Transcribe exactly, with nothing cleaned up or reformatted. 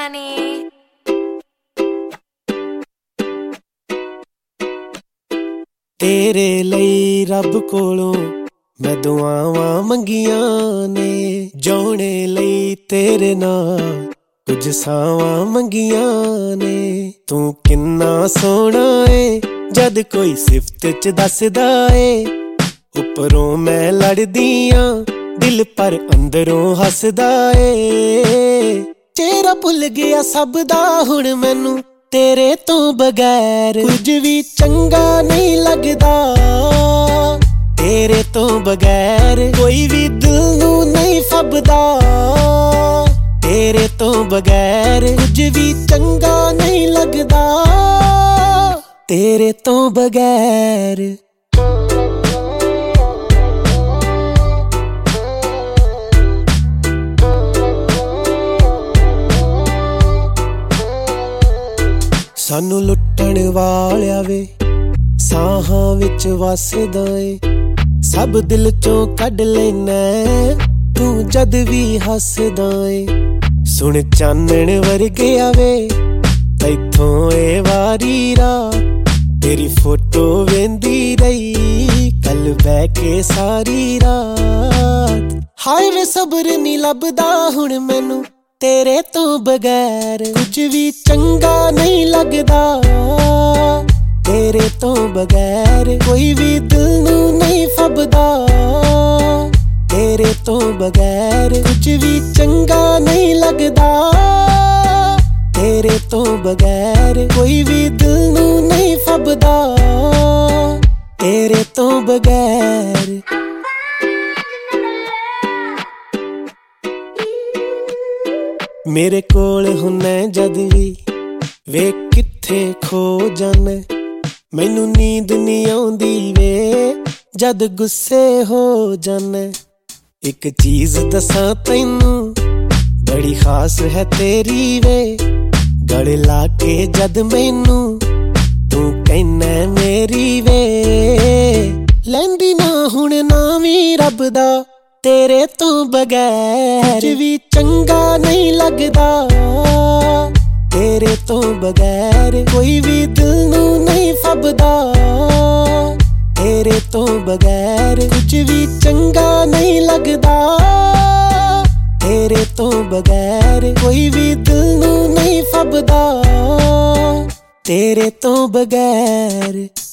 money. तेरे लई रब कोलों मैं दुआवां मंगियां ने, जोने लई तेरे नाल कुछ सावां मंगियां ने। तू किन्ना सोहना है जद कोई सिफत च दसदा है, उपरों मैं लड़दियां दिल पर अंदरों हसदा है। चेहरा भुल गया सब दा हुण मैनू तेरे तो बगैर, कुछ भी चंगा नहीं लगदा तेरे तो बगैर, कोई भी दिल नू नहीं फबदा तेरे तो बगैर, कुछ भी चंगा नहीं लगदा तेरे तो बगैर। सानू लुट्टण वालिया वे साहां विच वसदा ए, सब दिल चों कढ लैना तू जद भी हसदा ए। सुन चानण वर्गे आवे तैथों ए वारी रात, तेरी फोटो वेंदी रही कल बह के सारी रात। हाय वे सब्र नी लभदा हुण मैनू तेरे तो बगैर, कुछ भी चंगा नहीं लगदा तेरे तो बगैर, कोई भी दिल नू नहीं फबदा तेरे तो बगैर, कुछ भी चंगा नहीं लगदा तेरे तो बगैर, कोई भी दिल नू नहीं फबदा तेरे तो बगैर। मेरे कोल हुन्ने जद भी वे किथे खो जाने, मैनू नींद नहीं आउंदी वे जद गुस्से हो जाने। एक चीज दसां तैनू बड़ी खास है तेरी वे, गल ला के जद मैनू तू कहना मेरी वे। लैंदी ना हुण नाम ही रब दा तेरे तो बगैर, कुछ भी चंगा नहीं लगदा तेरे तो बगैर, कोई भी दिल नू नहीं फबदा तेरे तो बगैर, कुछ भी चंगा नहीं लगदा तेरे तो बगैर, कोई भी दिल नू नहीं फबदा तेरे तो बगैर।